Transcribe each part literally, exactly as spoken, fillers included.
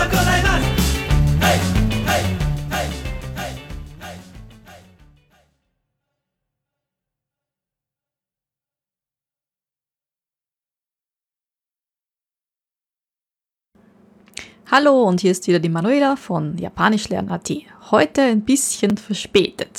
Hallo und hier ist wieder die Manuela von japanischlernen punkt at. Heute ein bisschen verspätet.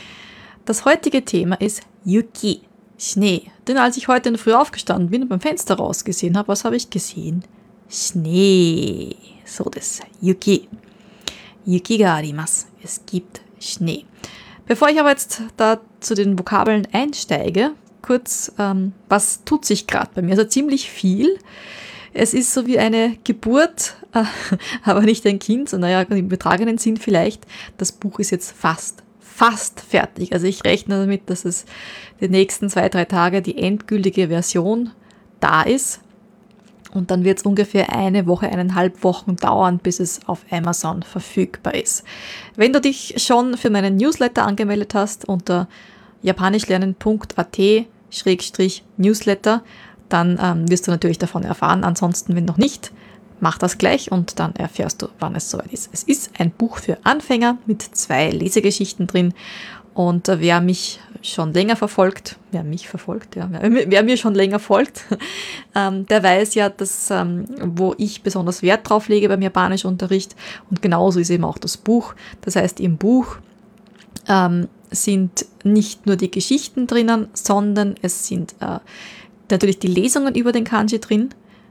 Das heutige Thema ist Yuki, Schnee. Denn als ich heute in der Früh aufgestanden bin und beim Fenster rausgesehen habe, was habe ich gesehen? Schnee. So das Yuki. Yuki ga arimasu. Es gibt Schnee. Bevor ich aber jetzt da zu den Vokabeln einsteige, kurz, ähm, was tut sich gerade bei mir? Also ziemlich viel. Es ist so wie eine Geburt, äh, aber nicht ein Kind, sondern ja, im übertragenen Sinn vielleicht. Das Buch ist jetzt fast, fast fertig. Also ich rechne damit, dass es die nächsten zwei, drei Tage die endgültige Version da ist. Und dann wird es ungefähr eine Woche, eineinhalb Wochen dauern, bis es auf Amazon verfügbar ist. Wenn du dich schon für meinen Newsletter angemeldet hast unter japanischlernen punkt at Schrägstrich Newsletter, dann ähm, wirst du natürlich davon erfahren. Ansonsten, wenn noch nicht, mach das gleich und dann erfährst du, wann es soweit ist. Es ist ein Buch für Anfänger mit zwei Lesegeschichten drin. Und äh, wer mich schon länger verfolgt, wer mich verfolgt, ja, wer, wer mir schon länger folgt, ähm, der weiß ja, dass, ähm, wo ich besonders Wert drauf lege beim Japanischunterricht. Und genauso ist eben auch das Buch. Das heißt, im Buch ähm, sind nicht nur die Geschichten drinnen, sondern es sind äh, natürlich die Lesungen über den Kanji drin.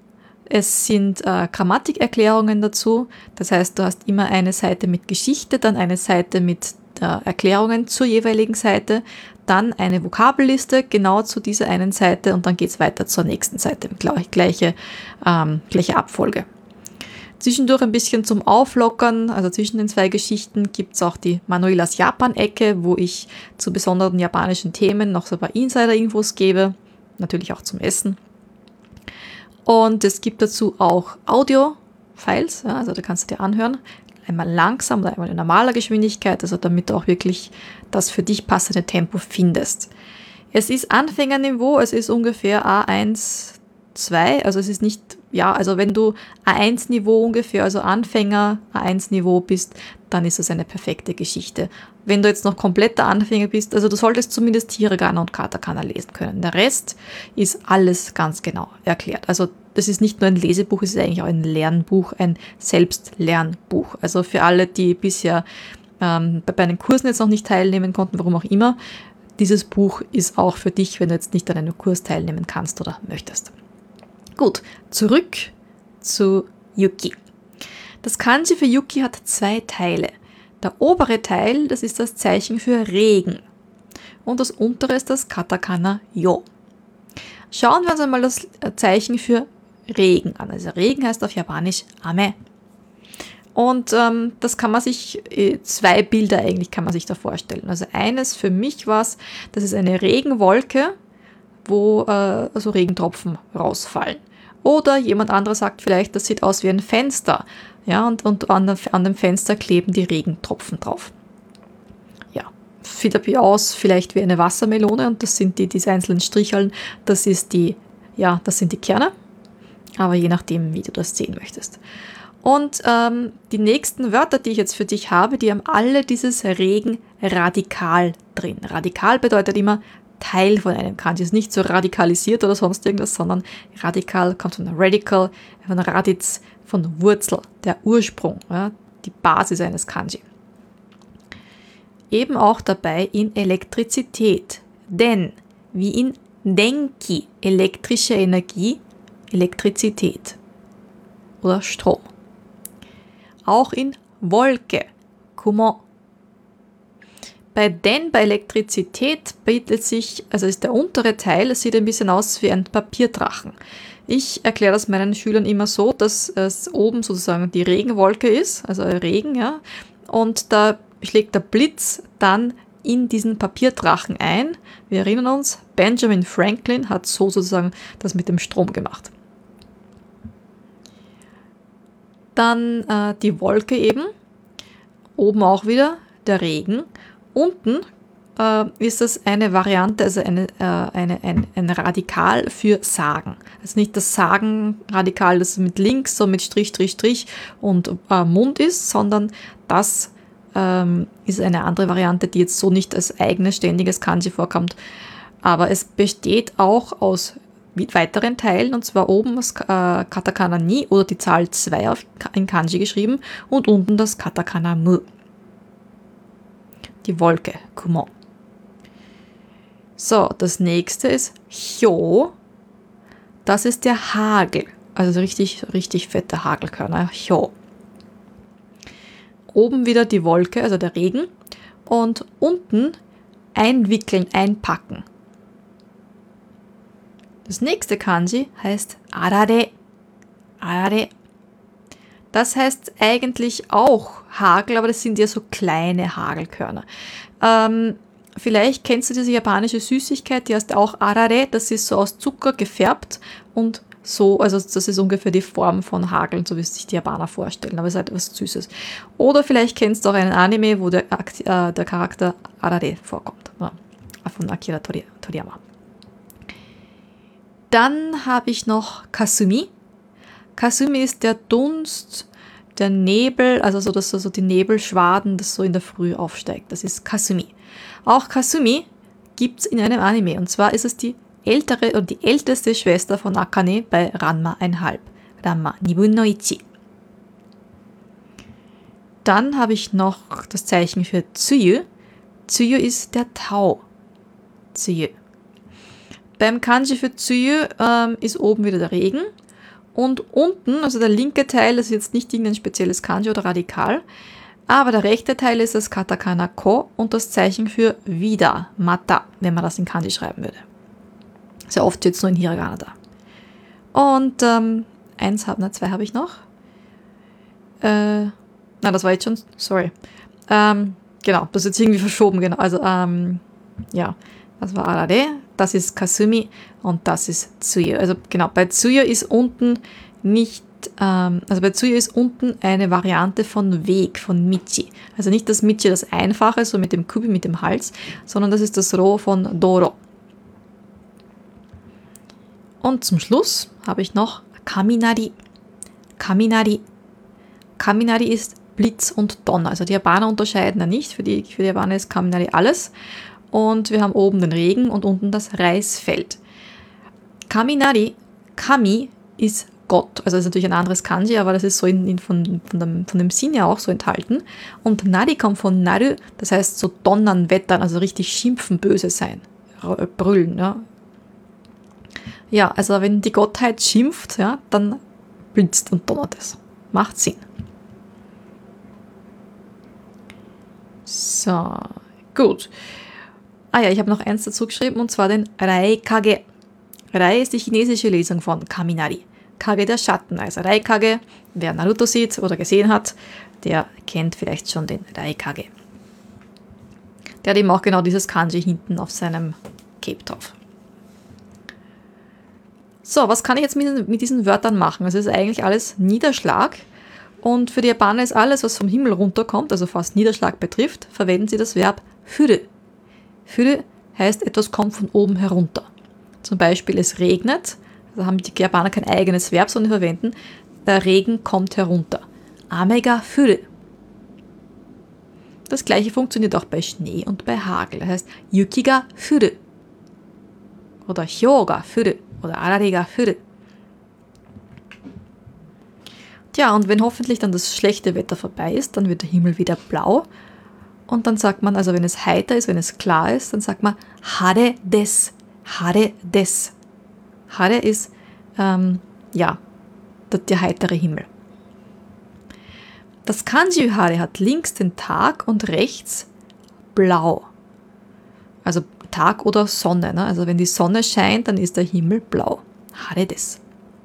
Es sind äh, Grammatikerklärungen dazu. Das heißt, du hast immer eine Seite mit Geschichte, dann eine Seite mit äh, Erklärungen zur jeweiligen Seite, dann eine Vokabelliste genau zu dieser einen Seite und dann geht es weiter zur nächsten Seite. Gleich, gleiche, ähm, gleiche Abfolge. Zwischendurch ein bisschen zum Auflockern, also zwischen den zwei Geschichten gibt es auch die Manuelas Japan-Ecke, wo ich zu besonderen japanischen Themen noch so ein paar Insider-Infos gebe. Natürlich auch zum Essen. Und es gibt dazu auch Audio-Files, ja, also da kannst du dir anhören, einmal langsam oder einmal in normaler Geschwindigkeit, also damit du auch wirklich das für dich passende Tempo findest. Es ist Anfängerniveau, es ist ungefähr A eins, zwei, also es ist nicht, ja, also wenn du A eins Niveau ungefähr, also Anfänger A eins Niveau bist, dann ist es eine perfekte Geschichte. Wenn du jetzt noch kompletter Anfänger bist, also du solltest zumindest Hiragana und Katakana lesen können. Der Rest ist alles ganz genau erklärt. Also das ist nicht nur ein Lesebuch, es ist eigentlich auch ein Lernbuch, ein Selbstlernbuch. Also für alle, die bisher ähm, bei den Kursen jetzt noch nicht teilnehmen konnten, warum auch immer, dieses Buch ist auch für dich, wenn du jetzt nicht an einem Kurs teilnehmen kannst oder möchtest. Gut, zurück zu Yuki. Das Kanji für Yuki hat zwei Teile. Der obere Teil, das ist das Zeichen für Regen. Und das untere ist das Katakana Yo. Schauen wir uns einmal das Zeichen für Regen an. Also Regen heißt auf Japanisch Ame. Und ähm, das kann man sich, zwei Bilder eigentlich kann man sich da vorstellen. Also eines für mich war es, das ist eine Regenwolke, wo äh, also Regentropfen rausfallen. Oder jemand anderes sagt vielleicht, das sieht aus wie ein Fenster. Ja, und, und an, der, an dem Fenster kleben die Regentropfen drauf. Ja, sieht wie aus, vielleicht wie eine Wassermelone und das sind die, diese einzelnen Stricheln, das ist die, ja, das sind die Kerne. Aber je nachdem, wie du das sehen möchtest. Und ähm, die nächsten Wörter, die ich jetzt für dich habe, die haben alle dieses Regen-Radikal drin. Radikal bedeutet immer Teil von einem Kanji. Ist nicht so radikalisiert oder sonst irgendwas, sondern radikal kommt von radical, von Raditz, von Wurzel, der Ursprung, ja, die Basis eines Kanji. Eben auch dabei in Elektrizität, denn wie in Denki, elektrische Energie, Elektrizität oder Strom. Auch in Wolke, Kumo. Bei den, bei Elektrizität bietet sich, also ist der untere Teil, es sieht ein bisschen aus wie ein Papierdrachen. Ich erkläre das meinen Schülern immer so, dass es oben sozusagen die Regenwolke ist, also Regen, ja, und da schlägt der Blitz dann in diesen Papierdrachen ein. Wir erinnern uns, Benjamin Franklin hat so sozusagen das mit dem Strom gemacht. Dann äh, die Wolke eben, oben auch wieder der Regen. Unten äh, ist das eine Variante, also eine, äh, eine, ein, ein Radikal für Sagen. Also nicht das Sagen-Radikal, das mit links, so mit Strich, Strich, Strich und äh, Mund ist, sondern das ähm, ist eine andere Variante, die jetzt so nicht als eigenes ständiges Kanji vorkommt. Aber es besteht auch aus weiteren Teilen, und zwar oben das äh, Katakana Ni oder die Zahl zwei auf, in Kanji geschrieben und unten das Katakana Mu. Die Wolke, Kumo. So, das nächste ist Hyo. Das ist der Hagel, also richtig, richtig fette Hagelkörner, Hyo. Oben wieder die Wolke, also der Regen, und unten einwickeln, einpacken. Das nächste Kanji heißt Arare. Arare. Das heißt eigentlich auch Hagel, aber das sind ja so kleine Hagelkörner. Ähm, vielleicht kennst du diese japanische Süßigkeit, die heißt auch Arare. Das ist so aus Zucker gefärbt und so, also das ist ungefähr die Form von Hageln, so wie es sich die Japaner vorstellen, aber es ist halt etwas Süßes. Oder vielleicht kennst du auch einen Anime, wo der, äh, der Charakter Arare vorkommt, ja, von Akira Toriyama. Dann habe ich noch Kasumi. Kasumi ist der Dunst, der Nebel, also so, dass so die Nebelschwaden, das so in der Früh aufsteigt. Das ist Kasumi. Auch Kasumi gibt es in einem Anime, und zwar ist es die ältere oder die älteste Schwester von Akane bei Ranma eins Komma fünf. Ranma Nibun no Ichi. Dann habe ich noch das Zeichen für Tsuyu. Tsuyu ist der Tau. Tsuyu. Beim Kanji für Tsuyu ähm, ist oben wieder der Regen und unten, also der linke Teil, das ist jetzt nicht irgendein spezielles Kanji oder Radikal, aber der rechte Teil ist das Katakana Ko und das Zeichen für wieder, Mata, wenn man das in Kanji schreiben würde. Sehr oft jetzt nur in Hiragana da. Und ähm, eins, na, zwei habe ich noch. Äh, na, das war jetzt schon, sorry. Ähm, genau, das ist jetzt irgendwie verschoben, genau. Also, ähm, ja, das war Arare, das ist Kasumi und das ist Tsuyu. Also genau, bei Tsuyu ist unten nicht, ähm, also bei Tsuyu ist unten eine Variante von Weg, von Michi. Also nicht das Michi, das Einfache, so mit dem Kubi, mit dem Hals, sondern das ist das Ro von Doro. Und zum Schluss habe ich noch Kaminari. Kaminari. Kaminari ist Blitz und Donner. Also die Japaner unterscheiden da nicht. Für die, für die Japaner ist Kaminari alles. Und wir haben oben den Regen und unten das Reisfeld. Kaminari, Kami ist Gott. Also das ist natürlich ein anderes Kanji, aber das ist so in, in, von, von, dem, von dem Sinn ja auch so enthalten. Und Nari kommt von Naru, das heißt so donnern, wettern, also richtig schimpfen, böse sein, brüllen. Ja, ja, also wenn die Gottheit schimpft, ja, dann blitzt und donnert es. Macht Sinn. So, gut. Ah ja, ich habe noch eins dazu geschrieben, und zwar den Raikage. Rai ist die chinesische Lesung von Kaminari. Kage der Schatten, also Raikage. Wer Naruto sieht oder gesehen hat, der kennt vielleicht schon den Raikage. Der hat eben auch genau dieses Kanji hinten auf seinem Cape drauf. So, was kann ich jetzt mit, mit diesen Wörtern machen? Es ist eigentlich alles Niederschlag. Und für die Japaner ist alles, was vom Himmel runterkommt, also was Niederschlag betrifft, verwenden sie das Verb Füre. Füre heißt, etwas kommt von oben herunter. Zum Beispiel, es regnet, da haben die Japaner kein eigenes Verb, sondern verwenden, der Regen kommt herunter. Ame ga furu. Das gleiche funktioniert auch bei Schnee und bei Hagel. Das heißt, Yuki ga furu. Oder Hyou ga furu. Oder Arare ga furu. Tja, und wenn hoffentlich dann das schlechte Wetter vorbei ist, dann wird der Himmel wieder blau. Und dann sagt man, also wenn es heiter ist, wenn es klar ist, dann sagt man Hare des. Hare des. Hare ist, ähm, ja, der, der heitere Himmel. Das Kanji Hare hat links den Tag und rechts blau. Also Tag oder Sonne. Ne? Also wenn die Sonne scheint, dann ist der Himmel blau. Hare des.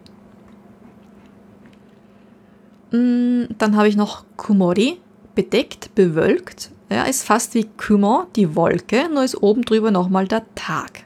Dann habe ich noch Kumori, bedeckt, bewölkt. Ja, ist fast wie Kumo, die Wolke, nur ist oben drüber nochmal der Tag.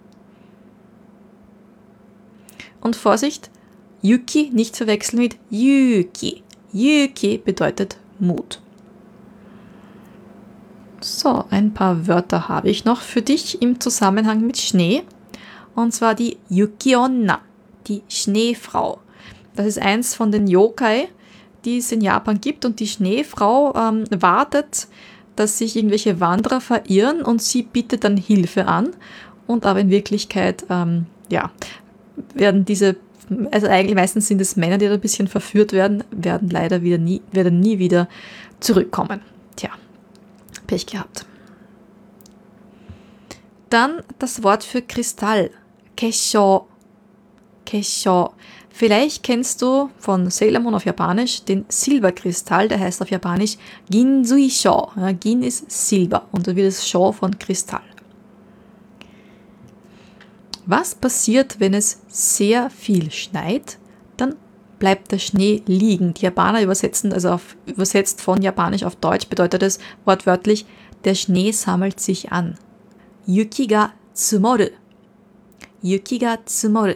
Und Vorsicht, Yuki nicht verwechseln mit Yuki. Yuki bedeutet Mut. So, ein paar Wörter habe ich noch für dich im Zusammenhang mit Schnee. Und zwar die Yuki-onna, die Schneefrau. Das ist eins von den Yokai, die es in Japan gibt. Und die Schneefrau ähm, wartet, dass sich irgendwelche Wanderer verirren und sie bittet dann Hilfe an. Und aber in Wirklichkeit, ähm, ja, werden diese, also eigentlich meistens sind es Männer, die da ein bisschen verführt werden, werden leider wieder nie, werden nie wieder zurückkommen. Tja, Pech gehabt. Dann das Wort für Kristall. Kessho. Kessho. Vielleicht kennst du von Sailor Moon auf Japanisch den Silberkristall, der heißt auf Japanisch Ginzuisho. Ja, Gin ist Silber und da wird es Sho von Kristall. Was passiert, wenn es sehr viel schneit? Dann bleibt der Schnee liegen. Die Japaner übersetzen, also auf, übersetzt von Japanisch auf Deutsch bedeutet es wortwörtlich, der Schnee sammelt sich an. Yuki ga tsumoru. Yuki ga tsumoru.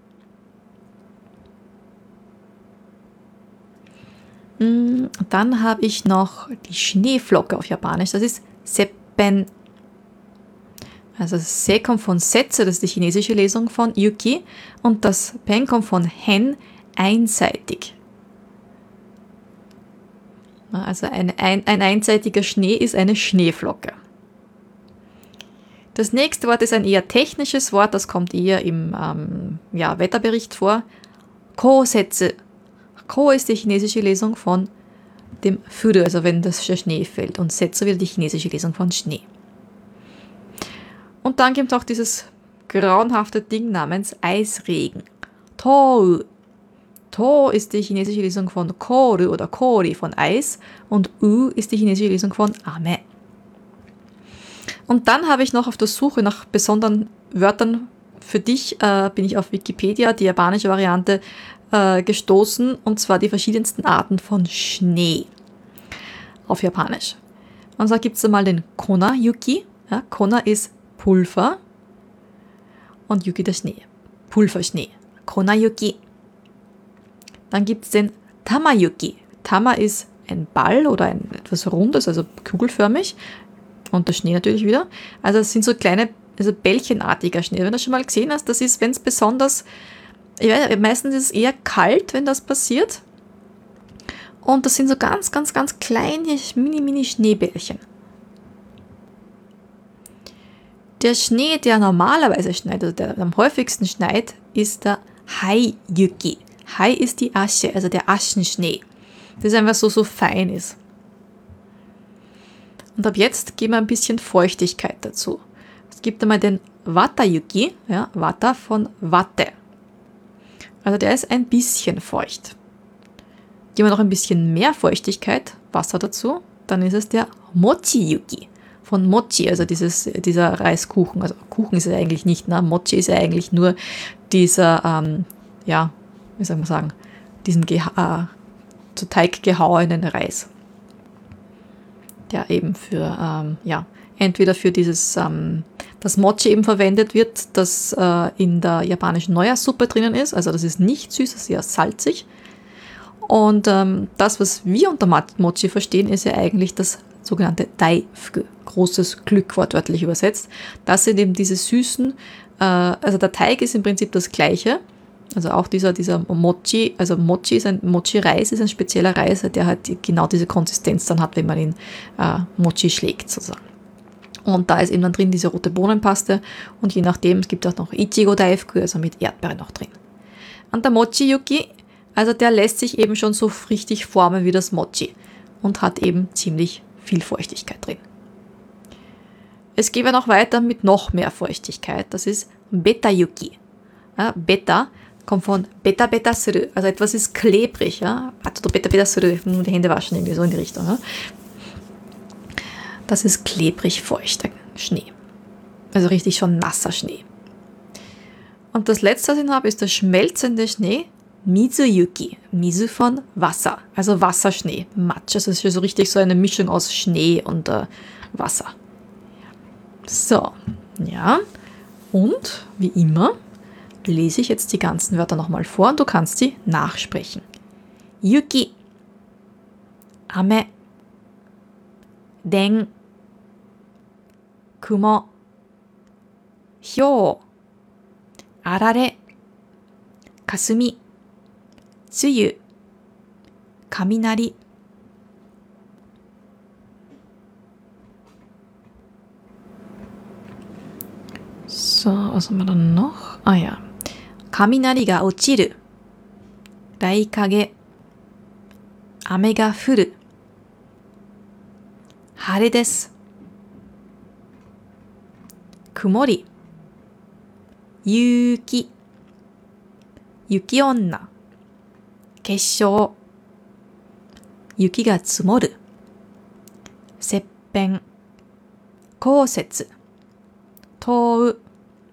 Dann habe ich noch die Schneeflocke auf Japanisch. Das ist Seppen. Also Se kommt von Setze, das ist die chinesische Lesung von Yuki. Und das Pen kommt von Hen, einseitig. Also ein, ein, ein einseitiger Schnee ist eine Schneeflocke. Das nächste Wort ist ein eher technisches Wort, das kommt eher im ähm, ja, Wetterbericht vor. Ko-Setze. Ko ist die chinesische Lesung von dem Furu, also wenn das Schnee fällt. Und Setze wieder die chinesische Lesung von Schnee. Und dann gibt es auch dieses grauenhafte Ding namens Eisregen. Tou. To ist die chinesische Lesung von Koru oder Kori von Eis und U ist die chinesische Lesung von Ame. Und dann habe ich noch auf der Suche nach besonderen Wörtern für dich, äh, bin ich auf Wikipedia, die japanische Variante, äh, gestoßen, und zwar die verschiedensten Arten von Schnee auf Japanisch. Und zwar gibt es einmal den Kona-Yuki. Ja, Kona ist Pulver und Yuki der Schnee. Pulverschnee. Kona-Yuki. Dann gibt es den Tama-Yuki. Tama ist ein Ball oder ein, etwas Rundes, also kugelförmig. Und der Schnee natürlich wieder. Also es sind so kleine, also bällchenartiger Schnee. Wenn du das schon mal gesehen hast, das ist, wenn es besonders, ich weiß, meistens ist es eher kalt, wenn das passiert. Und das sind so ganz, ganz, ganz kleine, mini, mini Schneebällchen. Der Schnee, der normalerweise schneit, also der am häufigsten schneit, ist der Hai-Yuki. Hai ist die Asche, also der Aschenschnee. Das einfach so, so fein ist. Und ab jetzt geben wir ein bisschen Feuchtigkeit dazu. Es gibt einmal den Wata-Yuki, ja, Wata von Watte. Also der ist ein bisschen feucht. Geben wir noch ein bisschen mehr Feuchtigkeit, Wasser dazu, dann ist es der Mochi-Yuki von Mochi, also dieses, dieser Reiskuchen. Also Kuchen ist es eigentlich nicht, ne? Mochi ist ja eigentlich nur dieser, ähm, ja, wie soll man sagen, diesen geha- äh, zu Teig gehauenen Reis. Der eben für, ähm, ja, entweder für dieses, ähm, das Mochi eben verwendet wird, das äh, in der japanischen Neujahrssuppe drinnen ist. Also das ist nicht süß, das ist eher salzig. Und ähm, das, was wir unter Mochi verstehen, ist ja eigentlich das sogenannte Daifuku, großes Glück wortwörtlich übersetzt. Das sind eben diese süßen, äh, also der Teig ist im Prinzip das gleiche. Also auch dieser, dieser Mochi, also Mochi ist ein Mochi-Reis, ist ein spezieller Reis, der halt die, genau diese Konsistenz dann hat, wenn man ihn äh, Mochi schlägt sozusagen. Und da ist eben dann drin diese rote Bohnenpaste und je nachdem, es gibt auch noch Ichigo Daifuku, also mit Erdbeere noch drin. Und der Mochi-Yuki, also der lässt sich eben schon so richtig formen wie das Mochi und hat eben ziemlich viel Feuchtigkeit drin. Es geht ja noch weiter mit noch mehr Feuchtigkeit, das ist Beta-Yuki. Ja, Beta kommt von Beta Beta Suru, also etwas ist klebrig, ja. Also Beta Beta Suru, nur die Hände waschen, irgendwie so in die Richtung. Ja? Das ist klebrig feuchter Schnee. Also richtig schon nasser Schnee. Und das letzte, was ich habe, ist der schmelzende Schnee, Mizu-Yuki. Mizu von Wasser, also Wasserschnee, Matsch. Also es ist so richtig so eine Mischung aus Schnee und äh, Wasser. So, ja. Und wie immer lese ich jetzt die ganzen Wörter nochmal vor und du kannst sie nachsprechen. Yuki, Ame, Den, 雲、ひょう、あられ、かすみ、梅雨、雷。So, was haben wir dann noch? Ah ja. 雷が落ちる。雷影。雨が降る。晴れです。曇り。雪。雪女。結晶。雪が積もる。切片。降雪。遠う。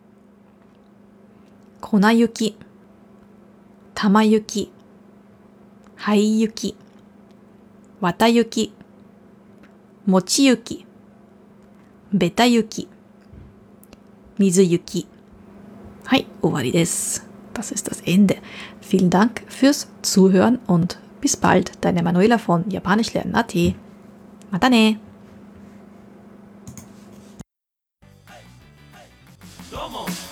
粉雪。玉雪。灰雪。綿雪。餅雪。ベタ雪。水雪。はい、終わりです。Das ist das Ende. Vielen Dank fürs Zuhören und bis bald, deine Manuela von Japanisch lernen punkt at. またね。 どうも